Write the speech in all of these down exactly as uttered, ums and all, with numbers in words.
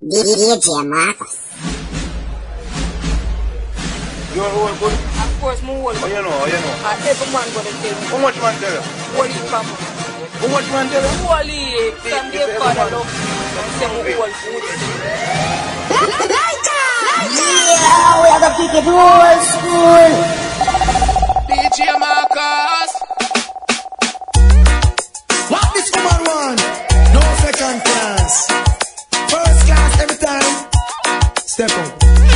D J Marcus. You are old good? Of course, I'm old. Oh, you know, oh, you know. Uh, every man gonna tell me. How much man tell you? Holy papa. How much man tell you? Holy. Some day God I love you. Say I'm old food. Yeah, we are gonna kick it old school. D J Marcus. What this woman want? No second class. First class every time. Step up.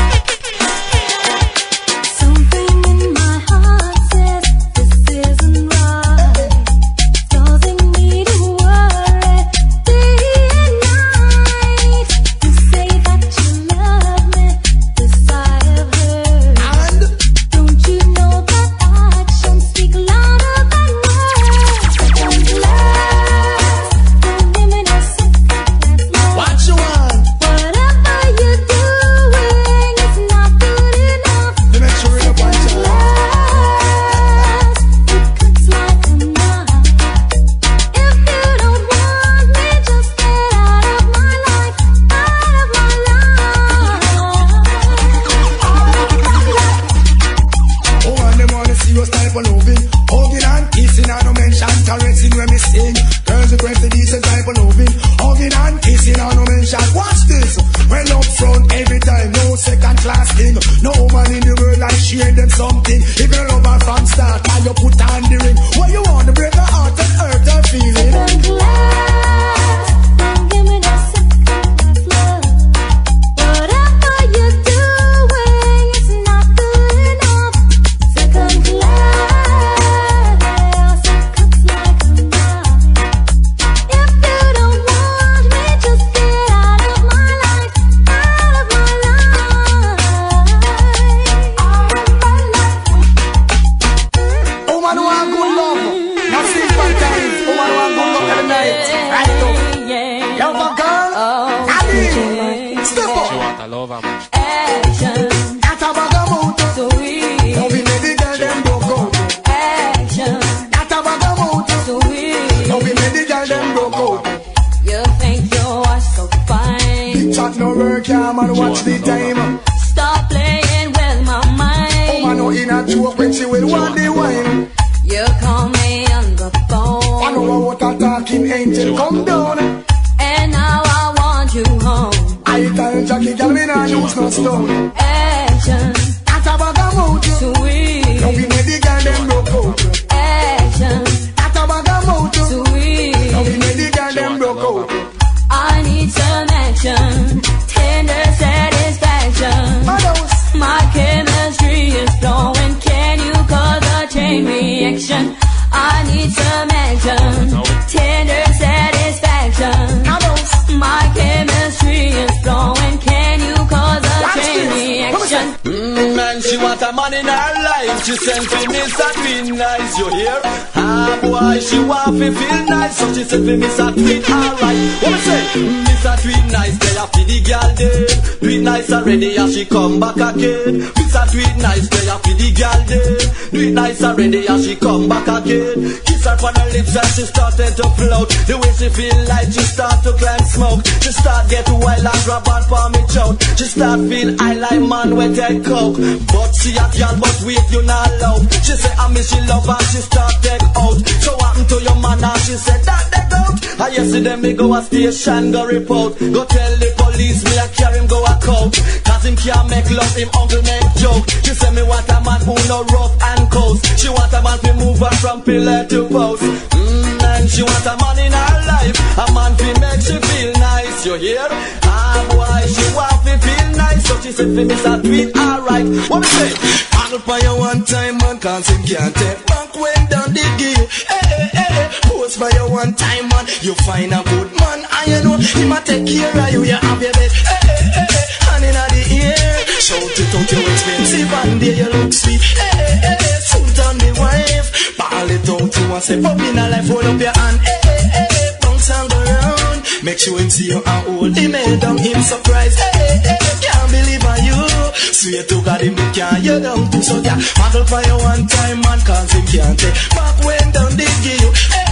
She sent for Miss a Tweet nice, you hear? Ah boy, she want to feel nice, so she sent for Miss a Tweet, alright. What me say? Miss a Tweet nice, they have to the girl dead. Tweet nice already, and she come back again. Miss a Tweet nice, they have to the girl dead. Tweet nice already, and she come back again. Kiss her on her lips and she started to float. The way she feel like she start to climb smoke. She start get wild and grab on for me choke. She start feel I like man with that coke. But she a girl, but wait you not love. She say I miss she love and she start take out. So what happened to your man and she said that they out. I yesterday me go a station go report. Go tell the police me I carry him go a coat. Cause him can't make love, him uncle make joke. She say me want a man who no rough and coast. She want a man to move her from pillar to post. Mmm, and she want a man in her life. A man to make she feel nice, you hear? Ah boy, she want to feel nice. So she said for me a Tweet, alright. What me say? Handle for you one time, man, cause him can't take back when down the gear. Hey, hey, hey, post for you one time, man. You find a good man, and you know him a take care of you. You have your bed. Hey, hey, hey, hey, hand in the ear. Shout it out, you expensive, and there you look sweet. Hey, hey, hey, suit on the wife. Ball it out, you want say, pop in a life, hold up your hand. Hey, hey, hey, hey, bounce and go round. Make sure him see you and hold him head down, him surprise. Hey, hey, hey, can't believe on you. Swear to God him can't you down to so yeah. Model for you one time man cause him can't take back when down they give you. Hey, hey, hey,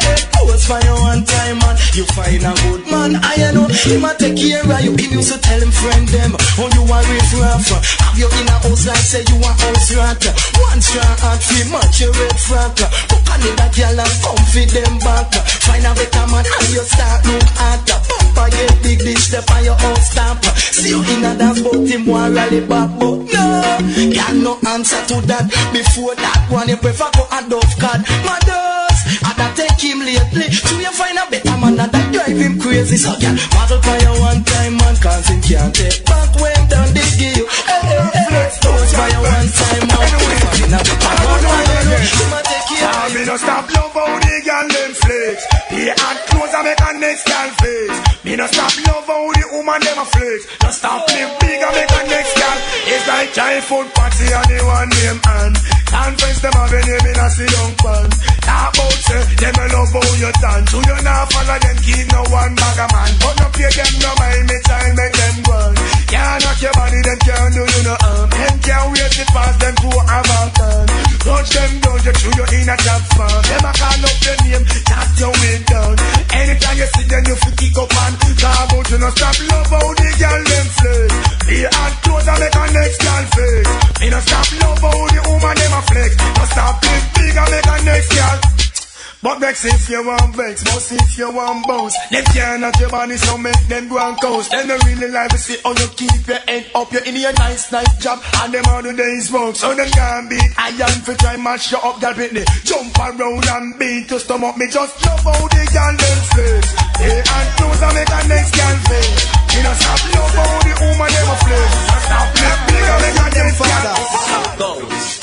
say, pose for you one time, man. You find a good man, I know. He might take care of you. He used to tell him friend them. Oh, you are rich rough. Have you in a house like say you are house rat. One strong heart free, much your red frack. Book on the back, y'all and comfy them back. Find a better man and you start look at. Papa get big dish step on your own stamp. See you in a dance, but him want rally back. But no, got no answer to that. Before that one, you prefer go a dove card. Mothers, I that take him lately. Do you find a better man that drive him crazy? So yeah, model for you one time, man, cause him can't take back when done they give you. Hey, hey, hey, pose for you one time, man. Find a better man, man, he might take care of you. Me no stop love how the girl them flex. He had clothes and make a next girl face. Me no stop love how the woman them a flex. No stop live big and make a next girl. It's like childhood party and the one name and conference them have a name in a sit down pan. Talk about say them a love how you dance. So you not follow them keep no one bag a man. But no pay them no mind me child make them run. Can't knock your body them can't do you no harm. Them can't wait it past them to have a turn. Touch them down you through you in a job farm. Them a call up your name that's your way down. Anytime you see them you feel kick up and talk about you no stop love how the girl them flex. They hard clothes and make a next girl face. Me no stop love how the woman them a flex. No stop live big and make a next girl. But vex if you want vex, most if you want bounce. Them can't knock your body so make them go and coast. Them don't really like to see how you keep your head up. You're in your nice, nice job and them all the days smoke. So them can't beat iron for try mash you up, girl Britney. Jump around and beat your stomach. Me just love how they can them flex. They and clothes and make a next girl face. Me no stop love how the woman them a flex. No stop live big and make a next girl.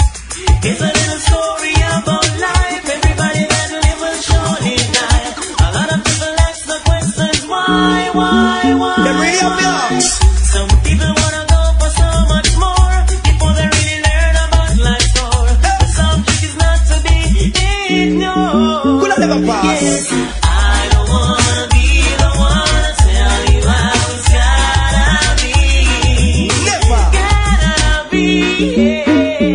It's a little story about life. Everybody that live will surely die. A lot of people ask the questions why, why, why? Them really obvious. Some people wanna go for so much more before they really learn about life's core. The subject is not to be ignored. Could I never pass? Yes, I don't wanna be the one to tell you how it's gotta be. Never. Gotta be. Yeah.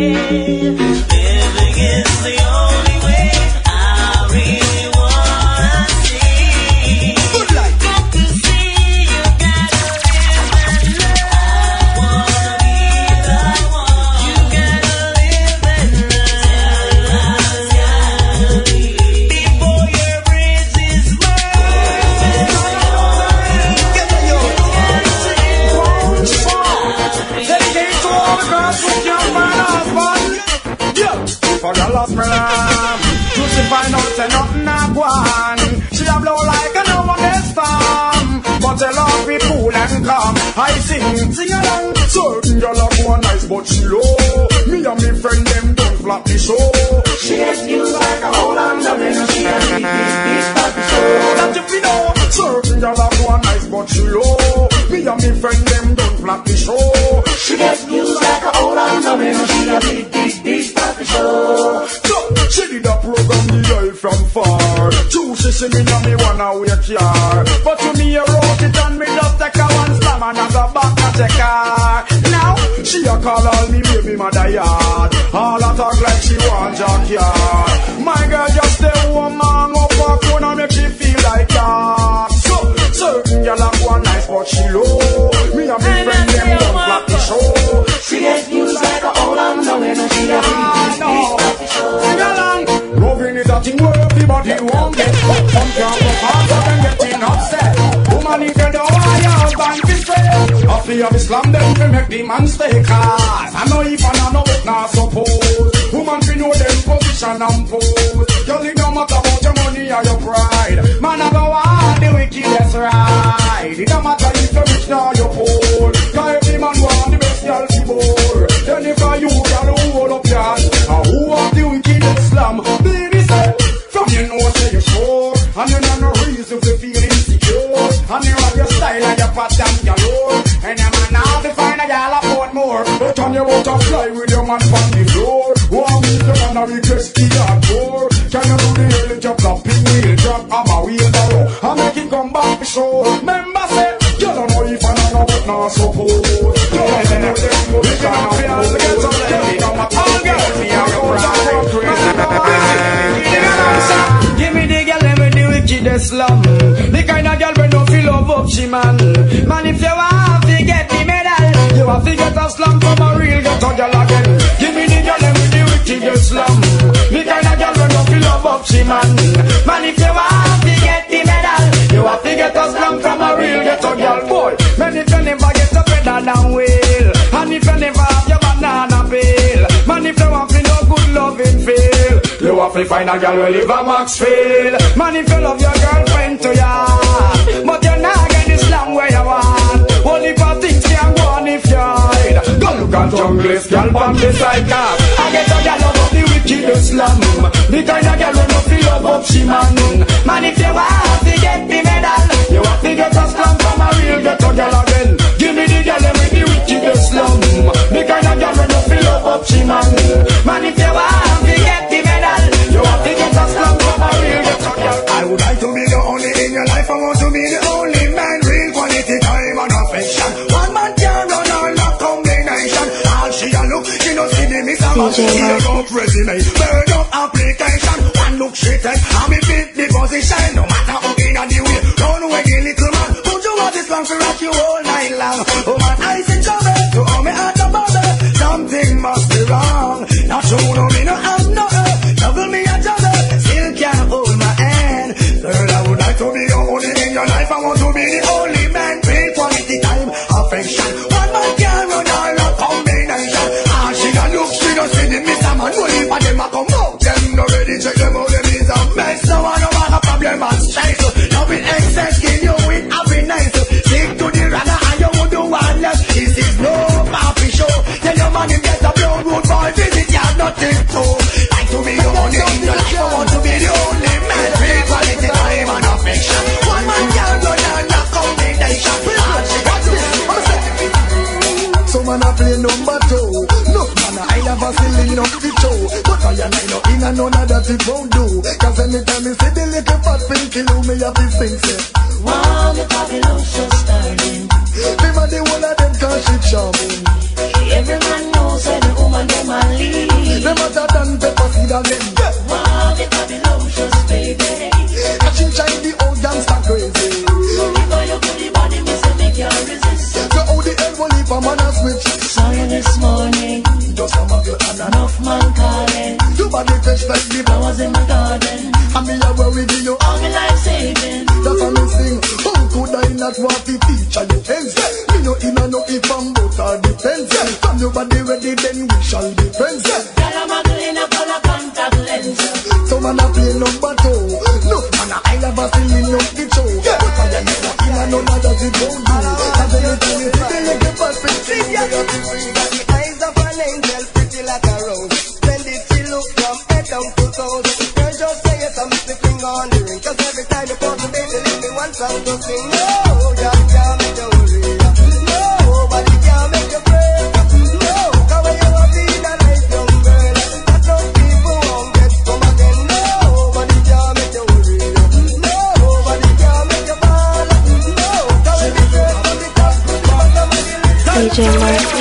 Living is the only way I really wanna see. Good life. Got to see you gotta live and learn. I wanna be the one. You gotta live and learn. Before your bridge is burned. Get the yo. Dedicate to all the girls who can't find a husband. Yeah, for the lost my love. To she find out say nothing a go on. She a blow like a no one this storm. But the love be cool and calm. I sing, sing along. Certain girl a go nice but she low. Me and me friend them don't flap the show. She gets used like a whole and the winner. She a beat this type of show. That if you know. Certain girl a go nice but she low. Me and me friend them don't flap the show. She gets used like a whole and the winner. She a beat this this type of show. So, she did a program the eye from far. Two she see me and me wanna wake car. But to me a wrote it and me just take a one slam and as a back a take her. Now, she a call all me baby mother yard. All a talk like she want jackyard. My girl just stay home and up her phone and make she feel like that. So, certain girl a go nice but she low. Me and me friend them don't flap the show. She get used like a old and no when she a beat this show. Sing along. Loving is a thing where everybody won't get. Some can't go fast up and getting upset. Woman if you don't want your husband to straight. After you have Islam then we make the man stay cast. I know if I know it not suppose. Woman we know them position and pose. Girl it don't matter about your money or your pride. Man I go on the wickedest ride. It don't matter if you're rich or you're poor. Cause every man want the best girl to bore. Then if I you girl who hold up your hand. And who want the wickedest slam? Baby say, from you know say you're sure. And you know no reason to feel insecure. And you have your style and your pattern galore. And your man now to find a girl afford more. But on your out to fly with your man from the floor. One week your man a request the hardcore. Can you do the early job, the big wheel drop, I'm a wheelbarrow. I make it come back to show. Remember say, you don't know if I know but not suppose. You don't know them position and pose. You don't know all girls me and your pride. Give me the girl, let me slum. The kind of girl we no feel love up she man. Man, if you want to get the medal, you have to get a slum from a real ghetto girl again. Give me the girl with the wicked slum. The kind of girl we no feel love up she man. Man, if you want to get the medal, you have to get a slum from a real ghetto girl. Boy, man, if you never get a better than whale, and if you never have your banana peel, man, if you want to no good loving feel, you have to find a girl who live a Maxfield. Man, if you love your girlfriend to ya, but you're not getting the slam where you want. Only for things can go on if you're hide. Go look at junglist, girl from the side car. I get a girl love of the wicked slum. The kind of girl who no feel love up she man. Man, if you want to get the medal, you have to get a slum from a real ghetto girl again. Give me the girl with the wicked slum. The kind of girl who no feel love up she man. Man, if you want to get the medal, you have to get a slum from a real ghetto girl. I would like to be the only in your life. I want to be the only man. Real quality time and affection. One man can run all that combination. All she a look, she no see the miss a man. She a go resume, bird up application. One look she take, and me fit the position. No matter how in and the way, run away the little man. Put you out this long to rock you all night long. Oh man, I see trouble, to all me heart a bother. Something must be wrong. Not you know me no have no earth. Double me a juggle, still can't hold my hand. Girl, I would like to be the only in your life. I want to be the only man. Real quality time, affection. One man can run all that combination. Ah, she a look, she don't see the miss a man. Only for them a come out. Them no ready, check them out, them is a mess. No one no want a problem and stress. Now with excess, give you with happy nice. Stick to the runner and you would do one less. This is no papi show. Tell your man him get a blood road boy visit, you have nothing to. Like to be the only in your life. I want to be the only man. Real quality time and affection. One man can run all that combination. Ah, she got this. So man a play number two. No man I have a ceiling up the show. But I am no in and none of that it won't do. Cause anytime you see the little fat pinky loo, me have to sing say, Wow, the population starting. Remember the one of them cause she charming. Every man knows that the woman them a lead. Them hotter than pepper seed again. Wow, the population baby. And she shine the old gangster crazy. Before you put the body, me say make you resist. So how the hell will leave a man a switch? Sorry this morning, Just a muggle and an enough man calling. Your body fresh like the Flowers in my garden, and me a worry give you. all my life saving. That's a me sing. How could I not want to teach you ends? Me no in and no if I'm but or depends. From your body ready then we shall be friends. Got a muggle in a color contact lens. So man a play number two. No man a I have a feeling up the show. But I am never in and none of that it won't do. Cause anything you see they look at perfect. She got the eyes of an angel, pretty like a rose. Splendid she look from head down to toes. Girl just say yes, I'm the finger on the ring. Cause every time you put the baby, leave me one song to sing. No, God can't make you worry. Nobody can make you pray. No, cause when you are being a nice young girl, that some people won't get come again. Nobody can make you worry. Nobody can make you fall. No, cause when you pray for the top, the bottom of the list. D J Marcus.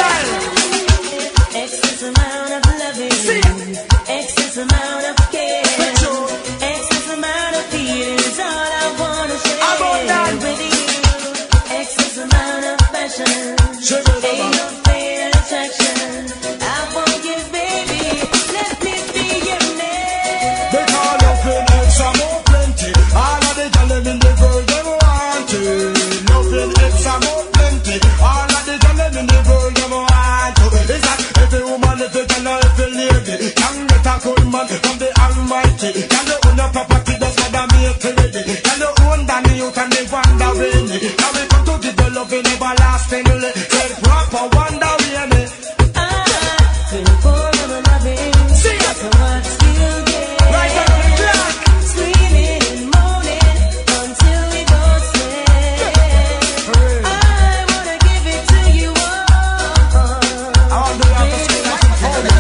Excess amount of loving, excess amount of care, excess amount of feeling is all I wanna share with you. Excess amount of passion, ain't no fair attraction. I want you, baby, let me be your man. They call nothing extra more plenty. All of the gyal in the world them want it. Nothing extra more plenty. All of the gyal in the world them want it. It's like every woman, every gyal, every lady can get a good man from the Almighty. Can you own a property that's what I make ready? Can you own that you can live wonder rainy? Now we come to give the love in everlastingly. Say proper wonder rainy. I feel for the loving, so what still get Right on the clock. screaming and moaning until we both say I wanna give it to you all. I want to have to scream like some phone.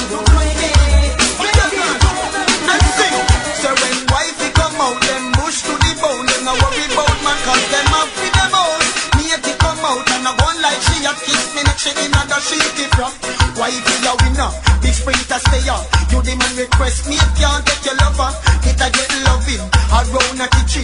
So when wifey come out, them bush to the bone. Them no worry about man, cause them up with them out. Me if he come out and I go like she a kiss me neck, she in other she it from. Wifey a winner, big sprinter stay up. You the man request me if can't get your lover. It a get loving, around a kitchen.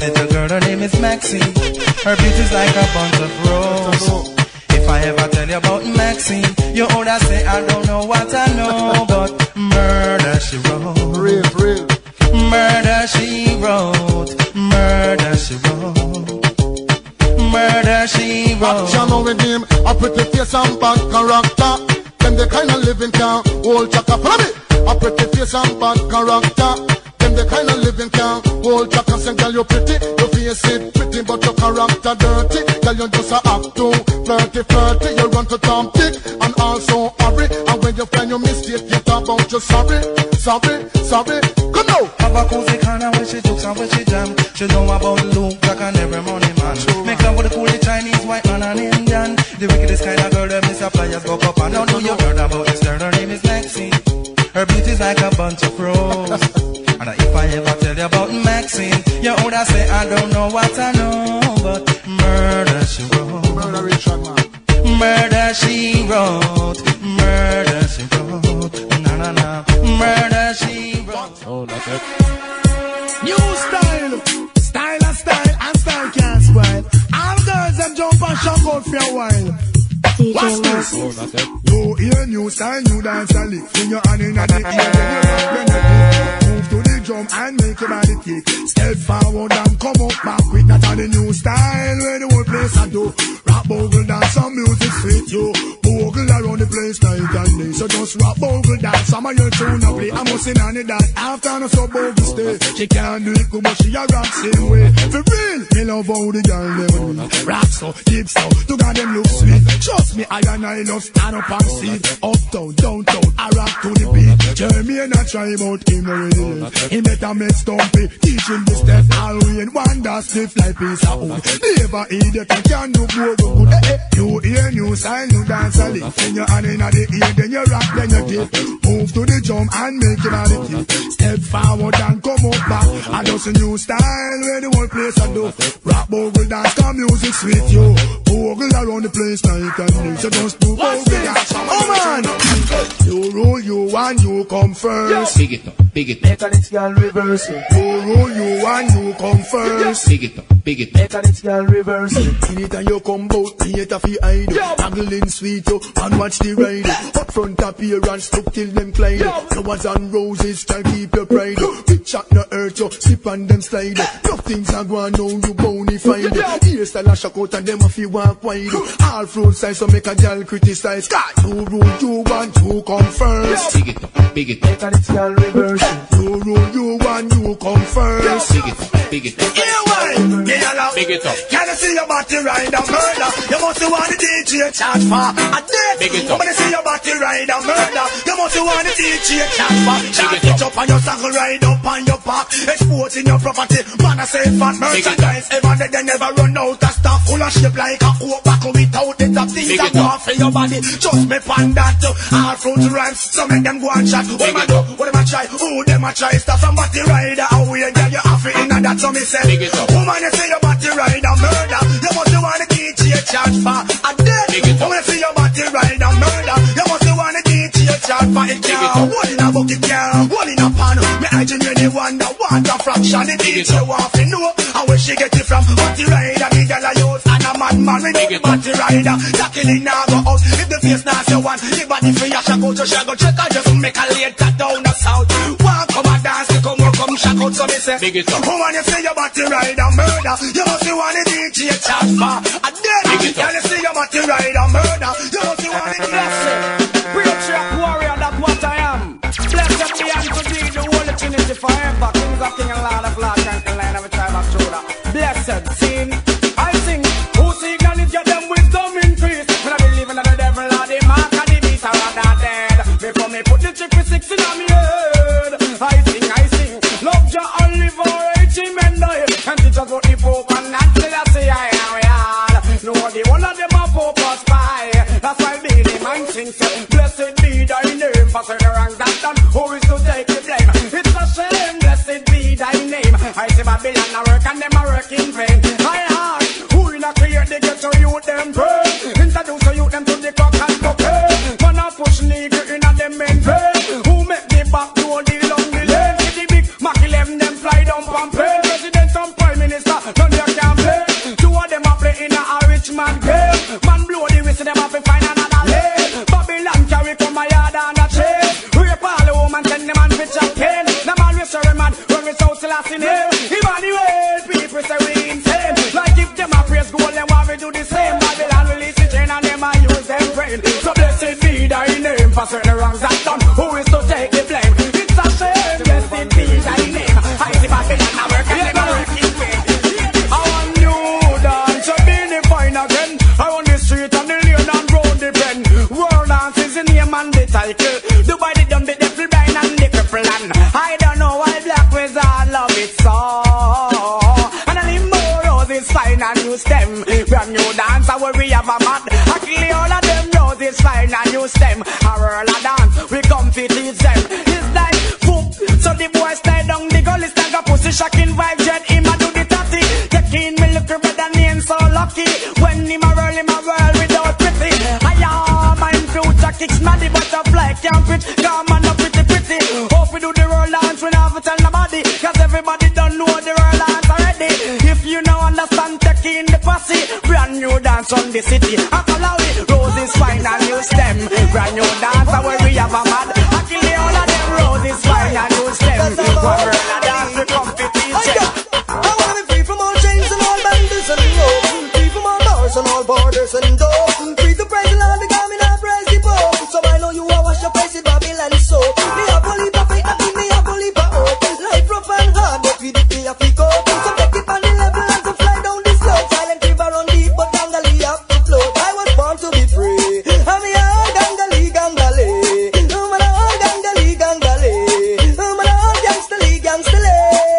little girl, her name is Maxine. Her beauty's like a bunch of roses. If I ever tell you about Maxine, you older say I don't know what I know, but murder she wrote. Real, real. Murder she wrote. Murder she wrote. Murder she wrote. Action no redeem, a pretty face and bad character. Them the kind of living can hold chaka. Follow me. A pretty face and bad character. Them the kind of living can hold chaka. Say girl you pretty, your face it pretty, but your character dirty. Girl you just a act too flirty, flirty. You run to Tom Dick and also hurry. And when you find your mistake, you talk about you sorry, sorry, sorry. Come now. Have a cozy corner when she jokes and when she jam. She know about Luke Jack and every money man. Make love with the cool Chinese, white man and Indian. The wickedest kind of girl that Mister Pliers go up and down. Know you heard about this girl, her name is Maxine. Her beauty's like a bunch of roses. And if I ever tell you about Maxine, you older say I don't know what I know, but murder she wrote. Murder Richard man. Murder she wrote. Murder she wrote. Na na na. Murder she wrote. Oh, that's it. New style, style and style, and style can't spoil. All girls them jump and shock out for a while. Watch this. Oh, that's it. You hear new style, new dance and lick. Fling your hand in the ear, then you rock when you move to the drum and make your body kick. Step forward and come up back quick. That's how the new style where the whole place I do. Rap bogle dance, some music sweet you. Bogle around the place night and day. So just rap bogle dance, some of your tune play. I must in on it that after no so bogle stay. She can't do it good but she a rock same way. For real, me love how the girl them rap so, deep so, to got them look sweet. Trust me, I and I love stand up and see. Uptown, downtown, I rock to the beat. Jeremy and I try about him already. He better make stumpy, teach him the step. All we in one that stiff like piece of wood. Never idiot, I can do more good. Eh, eh. You hear new style, new dance a lick. Then your hand in the ear, then you rock, then you dip. Move to the drum and make your body kick. Step forward and come up back. I just a new style where the whole place I do. Rap bogle dance, come music sweet you. Bogle around the place night and day. So just do bogle dance. Oh man! You roll you and you come first. Big it up, big it up. Mechanics girl reverse it. You roll you and you come first. Big it up, big it up. Mechanics girl reverse it. In it and you come bout theater fi hide. Haggling sweet you and watch the ride. Up front appearance took till them glide. Flowers and roses try keep your pride. Big chat no hurt you, slip on them slide. Nothing's a go on now you bonified. Hairstyle a shock out and them a fi walk wide. All fruit size so make a girl criticize. You rule you want you come first. Big it up, big it up. Mechanics girl reverse it. You rule you want you come first. Big it up, big it up. Here why? Big it up. Can you see your body ride and murder? You must want the D J charge for a date. Big it up. When you see your body ride and murder, you must want the D J charge for. Charge it up on your saddle, ride up on your park. Exporting your property, man I say fat merchandise. Ever they, they never run out of stuff. Full of shape like a coke back without the top things that go off for your body. Just me pan that to all fruit rhymes. So make them go and chat. What them a do? What them a try? Who them a try? Stop from body rider. How we and you have it in and that's how me say. Woman you see your body ride and murder, you must want the D J charge for a dead. Woman you see your body ride and murder, you must want the D J charge for it. Can't one in a bucket, can't one in a pan. Me I genuinely wonder what a fraction the D J want to know. And where she get it from? Body rider, the girl I use and a man man with no body rider. That killing now go out. If the face not your one, the body for your shack out, so she go check out just make a later down the south. Walk come a dance, you come more come shack out, so me say. Woman you see your body ride and murder, you must want the D J charge for a dead. Can you see your body ride and murder, you must want the D J. Real trap warrior, that's what I am. Blessed be unto thee, the Holy Trinity forever. Kings of King and Lord of Lord, conquer line of a tribe of Judah. Blessed, sing, I sing. Who seek knowledge, get them wisdom increase. When I believe in the devil or the mark of the beast, I want that dead. Before me put the triple six in my head. I sing, I sing. Love Jah and live for H him and die. And teach us what the Pope and not till I say I am we all. No, the one of them a Pope or spy. That's why Billy man sings. Blessed be thy name. For the wrong that done, who is to take the blame? It's a shame, blessed be thy name. I see Babylon a work and them a work in vain. I heart, who in a create the ghetto youth them pray. Introduce the youth them to the cock and cocaine. Man a push nigger in a them main vein. Who make the back door the long the lane? See the big Mac eleven them fly down Pompeii. President and Prime Minister Selassie name. Emmanuel, people say we insane. Like if them a praise gold, then why we do the same? Babylon release the chain and them a use them brain. So blessed be thy name for certain wrongs that done. Who is to take the blame? It's a shame. Blessed be thy name. I see Babylon a work and never work in vain. I want new dance, so be the fine again. I want the street and the lane and round the bend. World dance is the name and the title. Dubai the dumb, the devil blind and the cripple and I don't know why Black Wizard love it so. And I need more roses fine and use them. Brand new dance, I will we have a mad. I kill all of them roses fine and use them. A whirl a dance, we come to teach them. It's like poop, so the boys stay down. The girl is like a pussy shocking vibe. Jet him a do the tatty. Taking me look red and he ain't so lucky. When him a whirl, him a whirl without pretty. I am my future kicks maddy butterfly can't fit. Come on up pretty pretty. Hope we do the roll dance, we never tell nobody. Cause everybody don't know the roll dance already. If you know understand, taking the pussy. Brand new dance on the city. I follow it, roses fine and use them. Brand new dance, I where we have a mad. I kill all of them, roses fine and use them. One roll a dance, we come to teach them. I wanna be free from all chains and all bandits and ropes. Free from all bars and all borders and doors. Free to praise the Lord, the God, me not praise the Pope. So I know you are wash your face in Babylon soap. Me have a leap of faith, I think me have a leap of hope. Life rough and hard, but we did me a pick up. So take it on the level and to fly down the slope. Silent river run deep, but Gangali have to float. I was born to be free. I'm a Gangali, Gangali. I'm a Gangali, Gangali. I'm a gangstally, gangstally.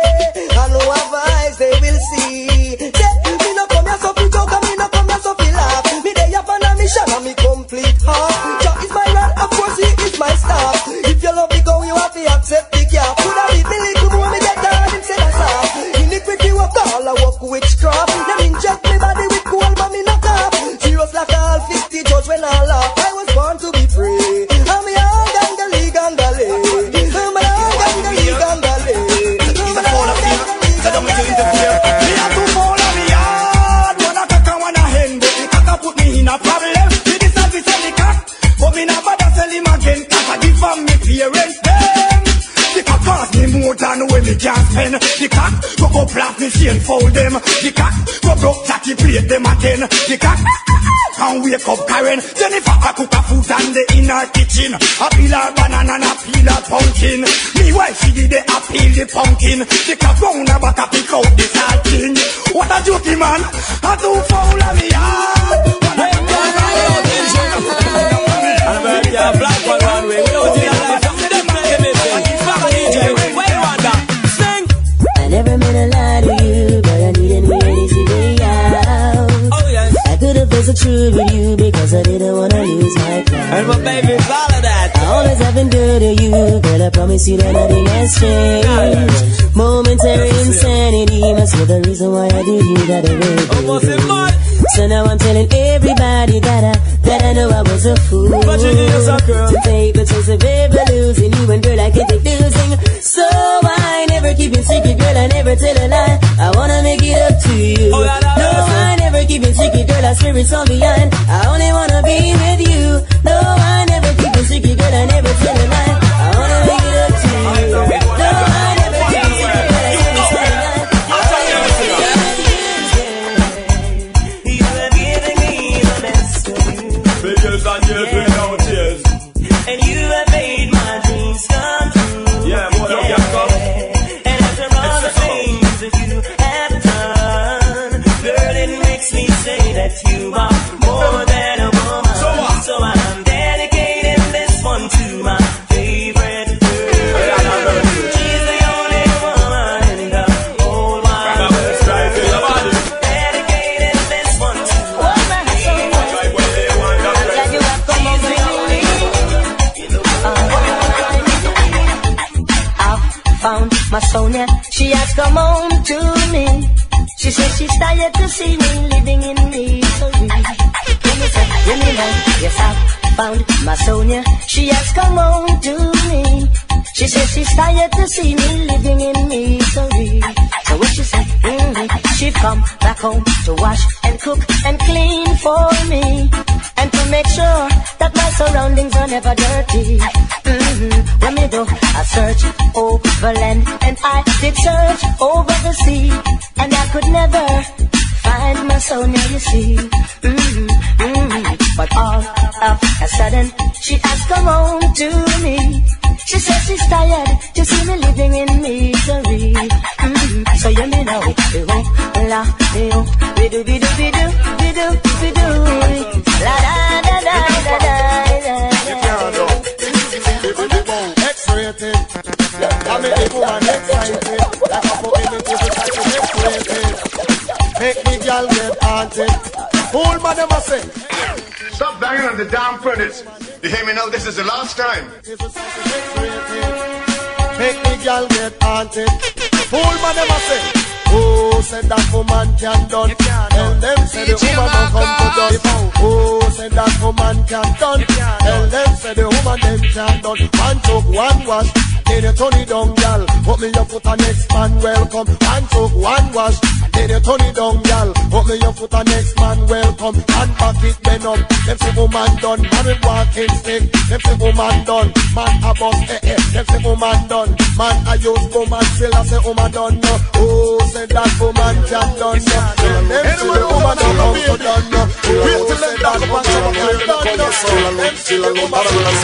I know have eyes, they will see. Say, me no come here so fi joke, and me no come here so fi laugh. Me dey up on a mission, and me complete heart. Jah is my rod, of course he is my staff. If you love me go, you have to accept the cap. Could I beat the little boy, me get down him say that's off. Iniquity work all, I work witchcraft. Them inject me body with gold, but me not cap. Serious like all fifty judge when I laugh. I was born to be free. I'm a Gangali, Gangali. I'm a Gangali, Gangali. He's a fall of fear, so don't make you interfere. Me have to fall of me hard. One a cock and one a hen, but the cock a put me in a problem. Me decide to sell the cock, but me not bother sell him again. Cause I give from me parents them. The cock cost me more than when me can't spend. The cock go go blast me chain fold them. The cock go broke Jackie plate them again. The cock can't wake up Karen. Jennifer a cook a food and the inner kitchen. A peel her banana and a peel her pumpkin. Me wife she did the a peel the pumpkin. The cock round her back a pick out the salting. What a jokey man, a too foul of me heart. And I'm going to black one one way. We don't see a life. I never meant to lie to you, but I needed an easy way out. Oh yes. I could have faced the truth with you because I didn't wanna lose my pride. And my baby, follow that. I always have been good to you, girl. I promise you that nothing has changed. Momentary insanity must be the reason why I did you that way. Almost in mud. So now I'm telling everybody that I that I know I was a fool. But you need a girl to take the chance of ever losing you, and girl I can't take losing. So I never keep it secret, girl. I never tell a lie. I wanna make it up to you. Oh, yeah, that no, was I never keep it secret, girl. I swear it's all behind. I only wanna be with you. No, I never keep it secret, girl. I never tell a lie. I wanna make it up to you. No, I never keep it secret, girl. I swear it's all behind. And years without tears. And you have made my dreams come true. Yeah, more yeah. Of come. And after all the things that you have done, girl, it makes me say that you are more than a woman. So, uh, so I'm dedicating this one to my favorite girl. She's the only woman in the whole wide world. Dedicating this one to my favorite girl. Found my Sonia, she has come home to me. She says she's tired to see me living in misery. When you say, you mean like, yes, I've found my Sonia, she has come home to me. She says she's tired to see me living in misery. So what she say? Mm-hmm. She'd come back home to wash and cook and clean for me, and to make sure that my surroundings are never dirty. Mm-hmm. Let me do a search over land, and I did search over the sea, and I could never find my Sonia, you see. Mm-hmm, mm-hmm. But all of a sudden, she has come home to me. She says she's tired to see me living in misery. Mm-hmm. So you may know, la, we do, we do, we do, we do, we do, la da da da da da da. X-rated, I make the woman excited. Like a community, we try to X-rated. Make me girl get haunted. Fool man, them a say. Stop banging on the damn furnace. You hear me now? This is the last time. Make me girl get haunted. Fool man, them a say. Oh, said that woman can done. Tell them say the woman don't come to dust. Oh, said that woman can done. Tell them say the woman them can done. One took one wash, then you turn it down, gal. Put me your foot on next man welcome. One took one wash, then you turn it down, gal. Put me your foot on next man welcome. And back it bend up. Them say woman done. Man with walking stick. Them say woman done. Man a bust eh eh. Them say woman done. Man a use woman still I say woman done. No. Oh, say that woman can done. No. Them say the woman don't come to done. No. Oh, say that woman can done. No. Them say the woman done.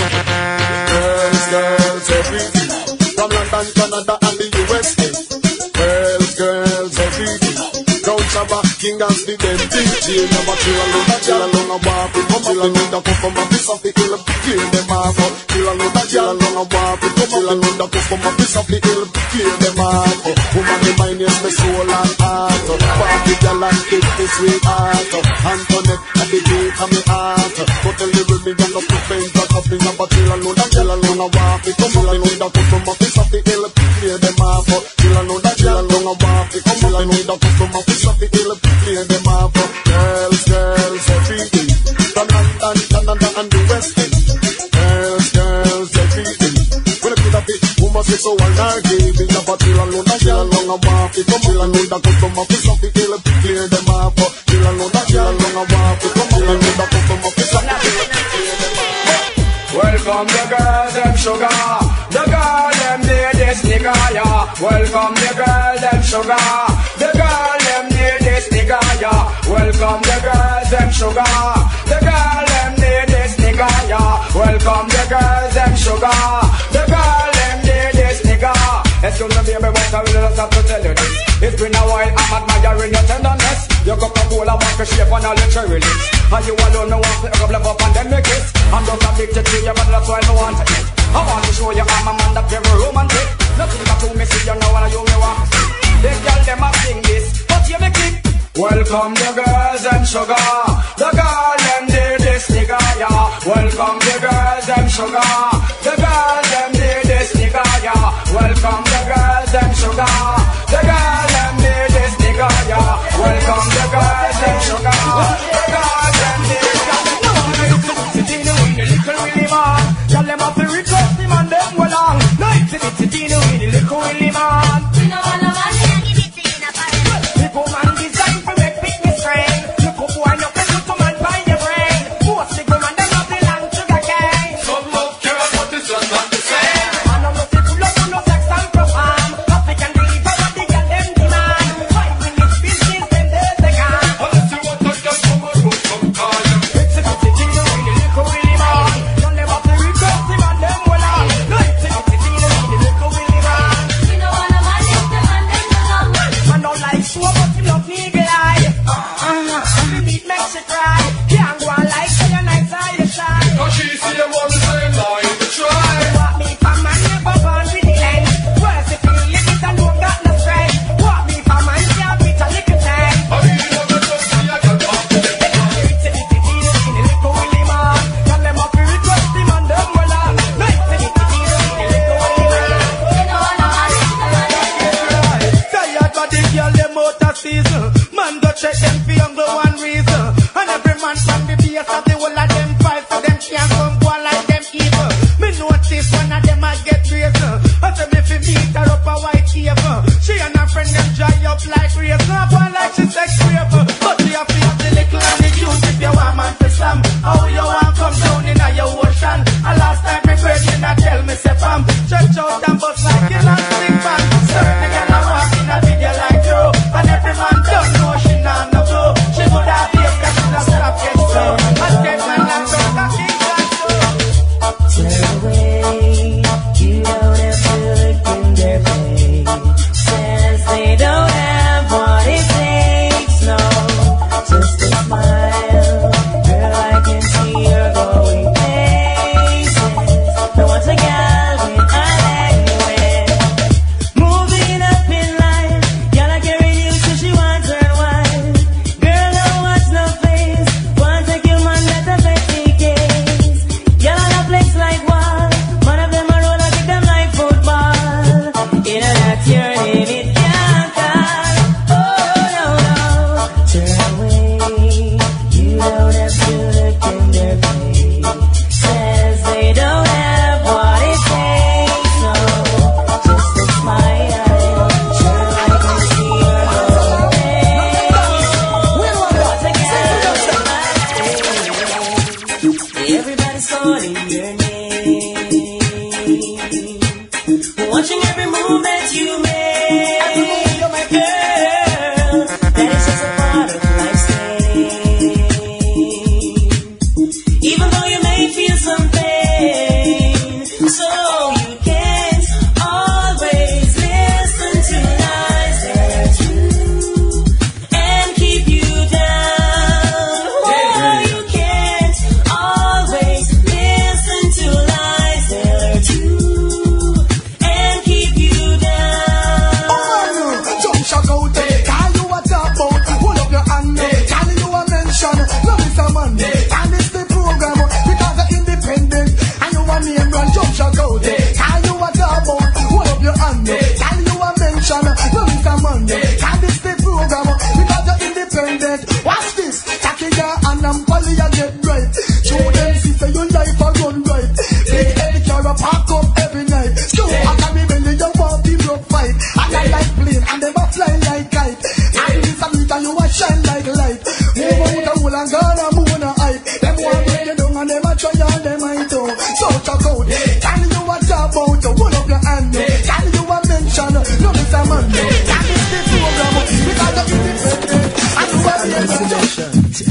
Girls, girls, everything. From London, Canada, and the U S A. Girls, girls, everything. Crown Shabba, King and the them thing. Chill never chill alone, chill alone a walk. Come chill alone, the come from a piece of the hill. Clear them off. Chill alone, chill alone a walk. Come chill alone, the come from a piece of the hill. Clear them off. Woman, the mind is my soul and heart. Party girl and keep the sweetheart. Antoinette, at the gate of my heart. But tell the women, you're not to paint that up in a but chill alone, chill alone a walk. Come chill alone, the come from a piece of the hill. Clear them off. Chill alone, chill alone a walk. Come chill alone, the come from a piece of the hill. Clear them off. Girls, girls, everything. From London, Canada, and the West Indies. Girls, girls, everything. When I put up it, woman say so and I give it. But chill alone, chill alone a walk. Come chill alone, the come from a piece of the hill. Clear them off. Chill alone, chill alone a walk. Come chill alone, the come from a piece of the hill. Clear them off. Welcome the girls, them sugar. The girl, them need this nigga, yeah. Welcome the girl, them sugar. The girl, them need this nigga, yeah. Welcome the girls, them sugar. The girl, them need this nigga, yeah. Welcome the girls, them sugar. The girl, them need this nigga. Excuse me, baby, but I really just have to tell you this. It's been a while, I'm admiring your tenderness. Your Coca-Cola want to shape on all your cherry lips. And you alone know want to rub up and then make it. I'm just addicted to you, but that's why I want it. I want to show you I'm a man that's very romantic. Nothing but to me, see you know and you me want. They girl them a sing this, but you make it. Welcome the girls and sugar. The girl them did this nigga, yeah. Welcome the girls and sugar. The girl them did this nigga, yeah. Welcome the girls and sugar. The girl them did this nigga, yeah. Welcome the girls and sugar. The girl them did this nigga. Sitting in the little Willie man. Tell them up to request him and them well on. Night to be sitting in the little Willie man. We know all of us and give it in a parent. People man design for make fitness friend. Look up one up and look to man find your brain. Most the woman them not the long sugar cane. Some love care but this one not the same. Man I'm not the full of no sex and profound. African deliver what they get them demand. Five minutes business then there's the can. Unless you want to just come on road come call them. It's a bit sitting in the little Willie man. Tell them up to request him and them well on. Night to be sitting in the little Willie man. We know all of us is the man them along. Man don't like so but him love eagle eye. Uh-huh. The beat makes you cry. Can't go on like say you're nice or you shy. Cause she see them on the same line to try. Walk me for man never born with the end. Worse if you live it and don't got no strength. Walk me for man can't beat a little time. I mean you never just see I got off to them. It's a little bit in the little Willie man. Tell them up to request him and them well on. Night to the bit in the little Willie man. You know all of us is the man them. Tired but the girl them out of season. Man go check them for young the one reason. And every man from the base of the whole of them fight for them can't come go like them evil. Me notice one of them a get raisin. I say me fi meet her up a white cave. She and her friend them dry up like raisin. One like she sex rape. But she a feel the little and the juice if you want man to slam. How you want come down in a your ocean. And last time me virgin a tell me say fam.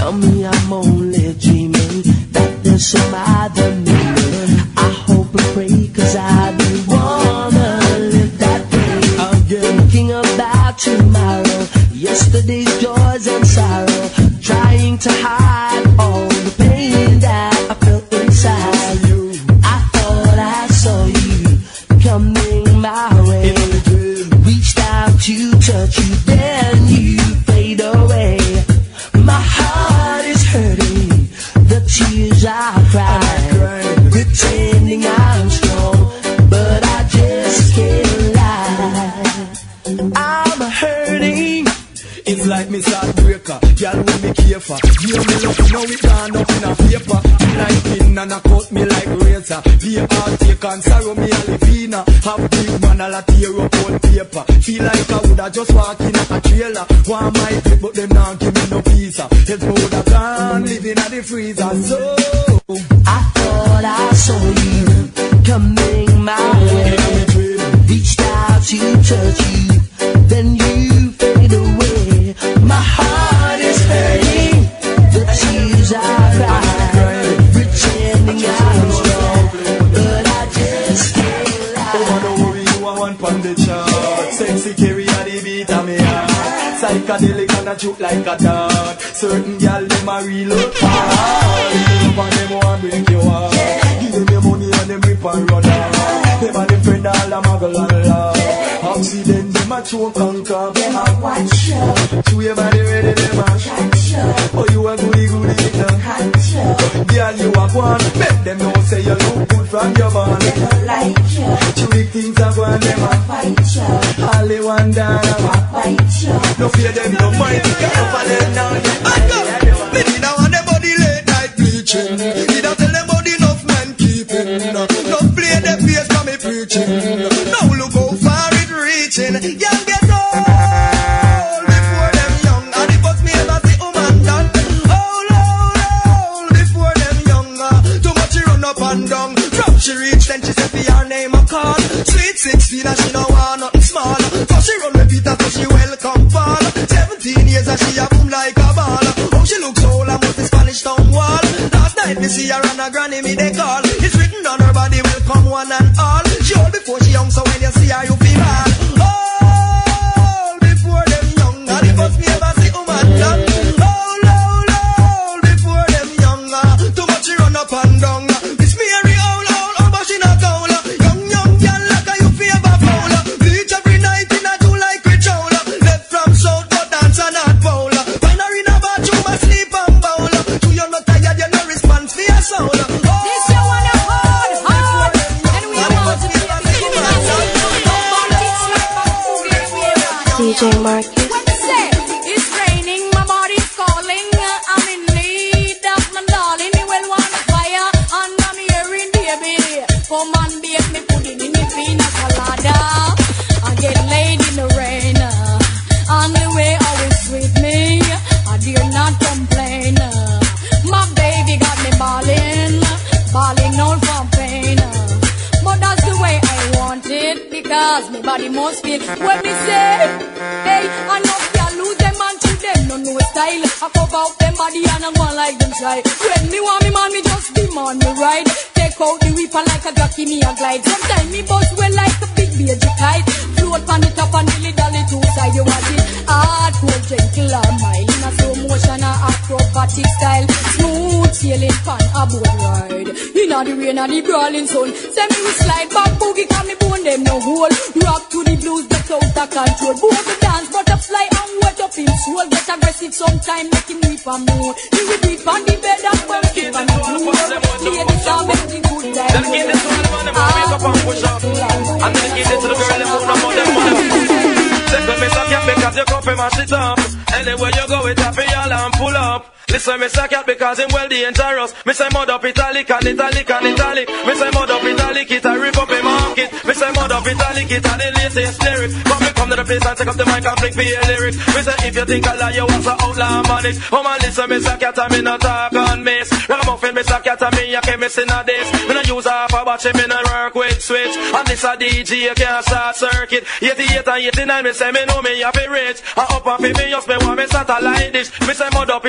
tell me I'm only dreaming, that there's some other meaning. I hope and pray, cause I don't wanna live that way. Again, thinking about tomorrow, yesterday's joys and sorrow, trying to hide all the pain that I felt inside. I thought I saw you coming my way, reached out to touch you, then you fade away. My heart is hurting, the tears I cry, pretending I'm strong, but I just can't lie. I'm hurting. It's like me heartbreaker, girl when me care for. Give me love, now it gone up in a paper. Like pin and a cut me like razor. Be a heart take and sorrow me a livina. Have big man a la tear up on paper. Feel like I woulda just walk in a trailer. Want my trip but them not give me no visa. Else me woulda gone living at the freezer. So I thought I saw you coming my way, reached out to touch you, then you fade away. My heart is hurting, the tears I cry, pretending I'm strong, but I just can't lie. Oh, don't worry, you are one pon the chart. Sexy carry a the beat of me heart. Psychedelic and a choke like a dart. Certain gal them a real look hard. If on them want break your heart, give them your money and them rip and run out. Them and them friend all a muggle and laugh. Accident them a choke and cough. Them a watch out, to your body ready them a catch up, oh you a goody goody nigga. catch up. Girl you a one, make them know say you look good from your band. They don't like you, two big things a go and them a fight you, all they want down a fight you. no fear them no mind, get over them now. I go, me need a want them body late night bleaching. Need a tell them body enough man keeping. No play them face for me preaching. Now look how far it reaching. Young get old before them young. And the bus me ever see woman done. Old, old, old before them younger. Too much she run up and down. From she reach then she say for her name a call. Sweet sixteen and she no want nothing small. So she run with Peter so she welcome fall. Seventeen years and she a boom like a ball. Oh she looks old and must be Spanish town wall. Last night me see her and her granny me they call. It's written on her body welcome one and all. She old before she young so when you see her you feel bad. Old before them young. And the bus me ever see woman done. Old, old, old before them younger. Too much she run up and down. Miss Mary old, old, old but she not old. Young, young girl like a you favor foul. Bleach every night in a do like ritual. Left from south but dance and not bowl. Find her in a bathroom and sleep and bowl. Do you not tired you no response for your soul. This you wanna hard, hard. And we want to be a D J Marcus. What to say? It's raining, my body's calling. I'm in need of my darling. You will want a fire and I'm hearing baby. Come and bake me pudding in the pina colada. I get laid in the rain. On the way always with me. I dare not complain. My baby got me balling, balling all from pain. But that's the way I want it, because my body must feel what me say. Hey, I know y'all lose them and to them no no style. I cover up them body and I'm one like them shy. When me want me man, me just demand me ride. Take out the whip and like a jockey me a glide. Sometimes me bust well like a big baby kite. Float on the top and dilly dally two side. You want it hardcore, gentle and mild. In a slow motion and acrobatic style. Smooth sailing pan a boat ride. In a the rain and the brawling sun. Send me we slide back boogie cause me bone them no hole. Rock to the blues get out of control. Both the dance butterfly and wet up him soul. Get aggressive sometime make him weep and moan. He will weep on the bed and when we keep on the floor. Ladies are making good time. Then give this to the man and wake up and push up. And then give it to the girl and put up on them mother. Second me suck you because you copy my shit up. Anywhere you go with happy y'all and pull up. Listen, me suck cat because him well dangerous. Me say mud up italic and italic and italic. Me say mud up italic, it a rip up a market. Me say mud up italic, it a the latest lyrics. But me come to the place and take up the mic and flick for your lyrics. Me say if you think I lie, you want to outlaw manics. Oh man, listen, me suck cat and me not talk on miss. Ragamuffin, me suck cat and me a chemist in a this. Me no use half a watch, me no work with switch. And this a D J, you can't start circuit. eighty-eight and eighty-nine, me say me know me have a rich. And up and for me, just me want me satellite dish. Me say mud up italic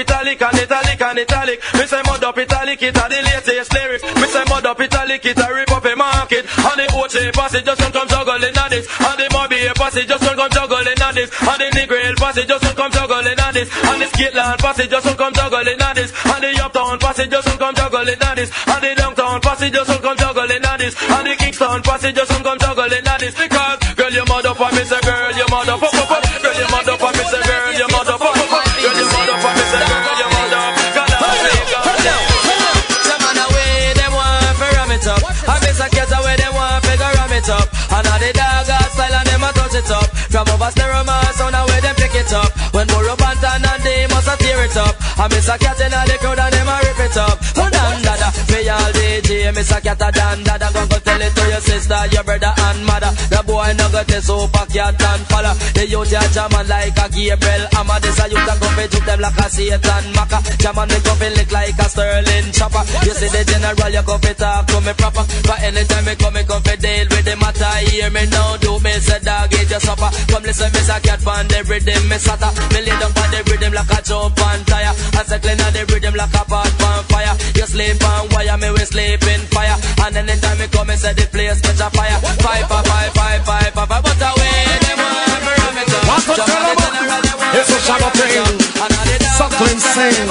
and italic and italic. Me say mud up italic, it a the latest lyric. Me say mud up italic, it a rip up a market. And the O J passage just don't come juggling on this. And the Mobby passage just don't come juggling on this. And the Negril passage just don't come juggling on this. And the Skitland passage just don't come juggling on this. And the Uptown passage just don't come juggling on this. And the Downtown passage just don't come juggling on this. And the Kingston passage just don't come juggling on this. Because girl you mud up and me say girl you mud up. Girl you mud up and me say girl you mud up. Girl you mud up and me say girl you mud up. God I say God down. Some man away them want to ram it up. And me say get away them want to ram it up. And all the dog style and them a touch it up. From over stereo man sound away them pick it up. When Moro Bantan and they must a tear it up. And Miss a cat in all the crowd and them a rip it up. Oh dan dada, me all D J, Miss a cat a dan dada. Go go tell it to your sister, your brother and mother. The boy no go test super cat and fella. The youth ya jaman like a Gabriel Amma. This a youth a go fi juke them like a Satan Maka. Jaman me go fi lick like a Sterling chopper. You see the general, you go fi talk to me proper. But anytime me come, me go fi deal with the matter. Hear me now, do me say dog eat your supper. Come listen, Miss a cat pan the rhythm, me sata. Me lay down pan the rhythm like a jump on tire. And circling on the rhythm like a pot on fire. You sleep on wire, me we sleep in fire. And anytime me come, me say the place catch a fire. Five, five, five, five, five, five, five. But away, them want me ram it up. What's the general? It's a shabba thing. Suckling sing.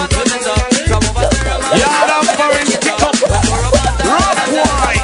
Yard of foreign pick up. Rock white.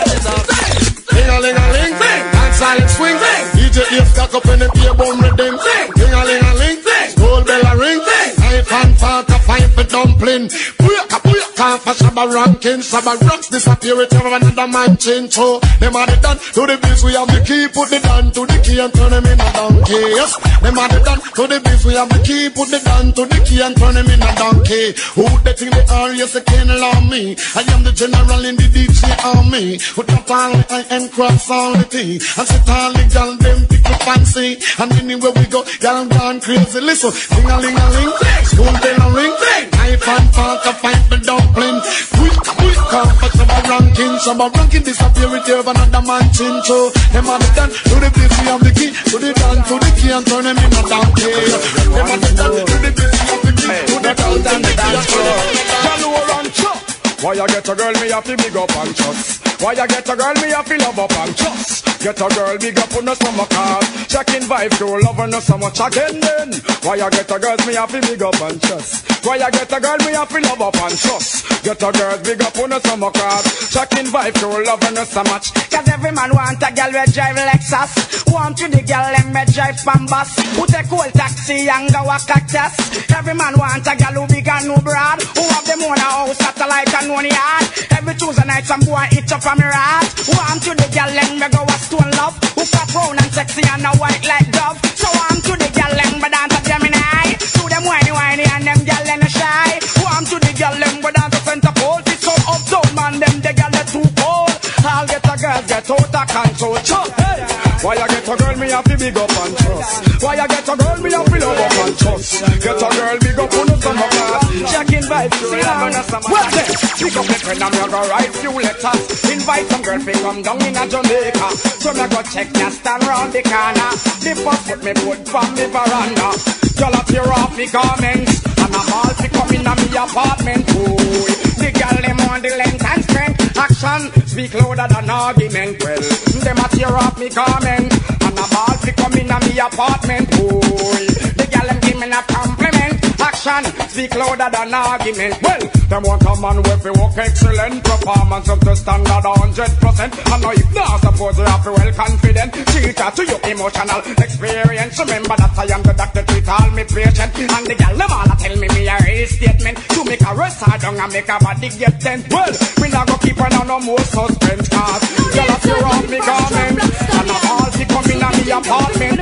Ling-a-ling-a-ling. And silent swing. D J F cock up in the beer bone rhythm. Ling-a-ling-a-ling. Gold bell a ring. Knife and fork a fight for dumpling. Booyaka, booyaka, for Shabba ranking. Shabba rocks disappear with another man change. So, them are the done to the beats. We have the key, put the down to the key and turn them in a donkey. Yes, them are the done to the beats. We have the key, put the down to the key and turn them in a donkey. Who they think they are? Yes, they can't allow me. I am the general in the D J army. Put up all the I am cross all the thing. And sit all the gal, them pick up fancy. And anywhere we go, gal gone crazy. Listen, ling-a-ling-a-ling. School bell a ring, knife and fork a fight for dumpling. Quick, quick, come for Shabba ranking. Shabba ranking disappear with you another man chin. So them are the done to the place we have the key, to the down to the key and turn them in a donkey. Them are the done to the place we have the key, to the down to the key and turn them in a donkey. Why you get a girl, me have to big up and trust. Why you get a girl, me have to love up and trust. Get a girl, big up on the summer cars. Checking vibe to love her no so much again then. Why you get a girl, me have to big up and trust. Why you get a girl, me have to love up and trust. Get a girl, big up on the summer cars. Checking vibe to love her no so much. Cause every man want a girl we drive Lexus. Want to the girl them me drive Pambas. Who take old taxi and go a cactus. Every man want a girl who big and no broad. Who have them own a house satellite and one yard. Every Tuesday night some boy eat up from me rat. Want to the girl them me go a stone love. Who fat brown and sexy and a white like dove. So want to the girl them me dance a Gemini. To them whiny whiny and them girl them shy. Want to the girl them me dance a center pole. It's so uptown man them the girl they too cold. I'll get a girl get out of control. Hey. Why you get a girl me have to big up and trust. Why you get a girl me have to love up and trust. Get a girl big up on the summer class. Checking vibes to love on the summer. Well then, pick up my friend and me go write few letters. Invite some girl to come down in a Jamaica. So me go check ya stand round the corner. The first put me foot from the veranda. Y'all tear off me garments. And I'm all to come in a me apartment. Boy, the girl them on the length and strength. Action speak louder than argument. Well, them a tear off me garment. And I'm all to come in a me apartment. Boy, the girl them give me a compliment. Action speak louder than argument. Well, them want a man with a work excellent performance up to standard one hundred percent. And now if not suppose you have to well confident. Cheater to your emotional experience. Remember that I am the doctor treat all me patient. And the girl them all a tell me me a real statement. To make a rest her down and make a body get tent. Well, me not go keep her now no more suspense. Cause girl a tear off me garment. And I'm all to come in a me apartment.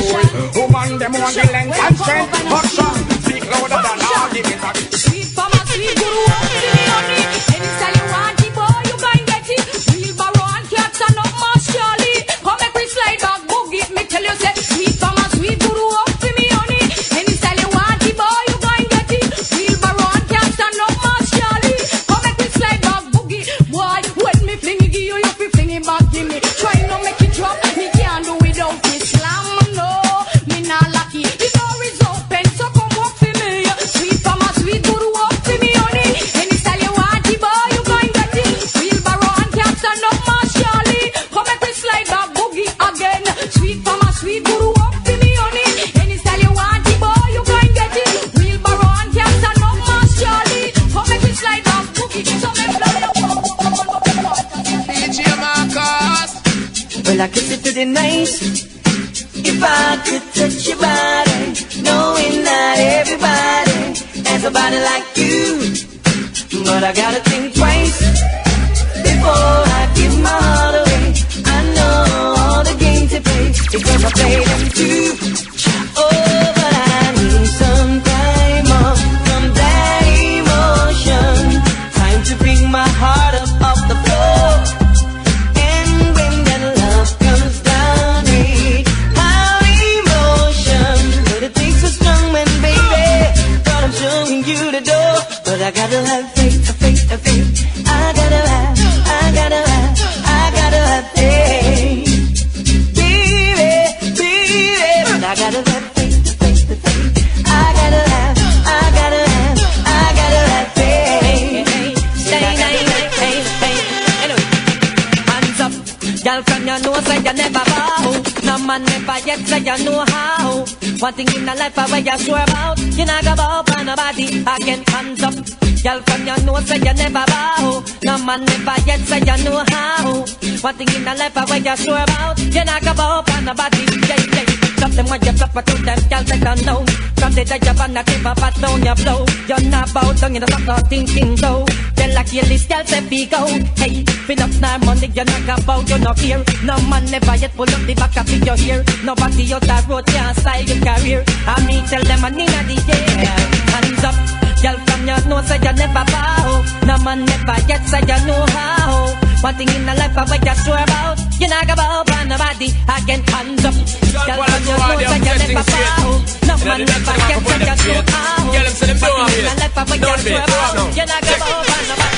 Woman them want the length and strength. Action speak louder than argument. Sweet for my sweet guru, honey. Any style you want it, boy, you can get it. Wheelbarrow and cats and up my Charlie. Come make me slide back, boogie. Me tell you, say, sweet for my sweet guru, up to me, honey. Any style you want it, boy, you can get it. Wheelbarrow and cats and up my Charlie. Come make me slide back, boogie. Boy, when me fling it, give you, you fi fling it back, give me. Try no make it drop, me can't do without it. Slam, no, me not lucky. The door is open, so come walk for me. Sweet for my sweet guru, up to I kiss it pretty nice. If I could touch your body, knowing not everybody has a body like you, but I gotta think twice before I give my heart away. I know all the games to play because I play them too. Oh, but I need some time off from that emotion. Time to bring my heart up off the floor. And when that love comes down, read how emotion. But it takes a strong man, baby. But I'm showing you the door. But I gotta have faith, faith, faith. I gotta have, I gotta have, I gotta have faith. Baby, baby. But I gotta have faith, faith, faith. I gotta have, I gotta have, I gotta have faith. Stay, stay, stay, stay. Anyway, hands up. Girl, from you know, say you never bow. No man never yet say you know how. One thing in the life where you sure about, you not go bow for nobody again. Hands up. Girl, from you know, say you never bow. No man never yet say you know how. One thing in the life where you sure about, you not go bow for nobody. Yeah, yeah. Stop them when you flop to them, girl, they don't know. From the day you're on the tip of a down your blow. You're not bow down, you're not thinking so. They like you, this girl, say be go. Hey, fill up now money, you're not go bow, you're not here. No man never yet pull up the back of your ear. Nobody out that road can't style your career. I me tell them I need a D J. Hands up. Girl, from you know, say you never bow. No man never yet say you know how. One thing in the life of what you're sure about, you not go bow for nobody again. Hands up. Girl, from you know, say you never bow. No man never yet say you know how. One thing in the life of what you're sure about, you not go bow for nobody.